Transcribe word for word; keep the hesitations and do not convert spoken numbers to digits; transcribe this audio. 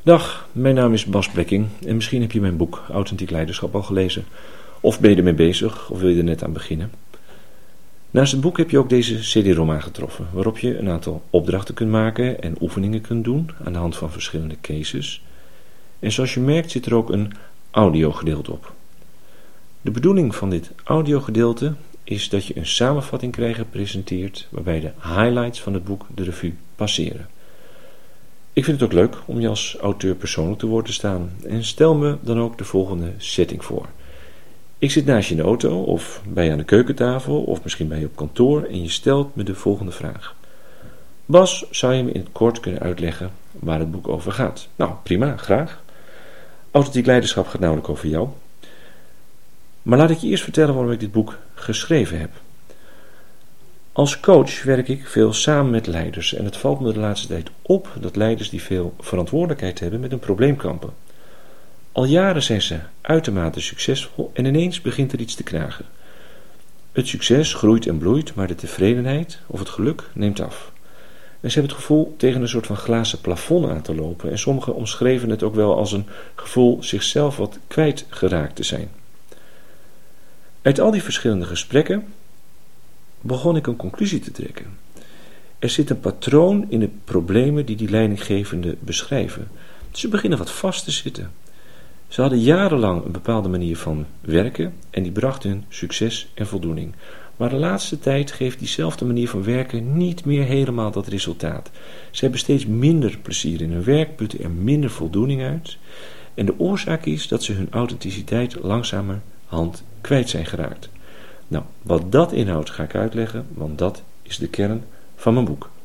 Dag, mijn naam is Bas Blekking en misschien heb je mijn boek Authentiek Leiderschap al gelezen. Of ben je ermee bezig, of wil je er net aan beginnen. Naast het boek heb je ook deze C D-ROM aangetroffen, waarop je een aantal opdrachten kunt maken en oefeningen kunt doen aan de hand van verschillende cases. En zoals je merkt zit er ook een audiogedeelte op. De bedoeling van dit audiogedeelte is dat je een samenvatting krijgt gepresenteerd waarbij de highlights van het boek de revue passeren. Ik vind het ook leuk om je als auteur persoonlijk te woord te staan en stel me dan ook de volgende setting voor. Ik zit naast je in de auto of bij je aan de keukentafel of misschien bij je op kantoor en je stelt me de volgende vraag. Bas, zou je me in het kort kunnen uitleggen waar het boek over gaat? Nou, prima, graag. Authentiek leiderschap gaat namelijk over jou. Maar laat ik je eerst vertellen waarom ik dit boek geschreven heb. Als coach werk ik veel samen met leiders en het valt me de laatste tijd op dat leiders die veel verantwoordelijkheid hebben met een probleem kampen. Al jaren zijn ze uitermate succesvol en ineens begint er iets te knagen. Het succes groeit en bloeit, maar de tevredenheid of het geluk neemt af. En ze hebben het gevoel tegen een soort van glazen plafond aan te lopen en sommigen omschreven het ook wel als een gevoel zichzelf wat kwijtgeraakt te zijn. Uit al die verschillende gesprekken begon ik een conclusie te trekken. Er zit een patroon in de problemen die die leidinggevenden beschrijven. Ze beginnen wat vast te zitten. Ze hadden jarenlang een bepaalde manier van werken en die bracht hun succes en voldoening. Maar de laatste tijd geeft diezelfde manier van werken niet meer helemaal dat resultaat. Ze hebben steeds minder plezier in hun werk, putten er minder voldoening uit. En de oorzaak is dat ze hun authenticiteit langzamerhand kwijt zijn geraakt. Nou, wat dat inhoudt ga ik uitleggen, want dat is de kern van mijn boek.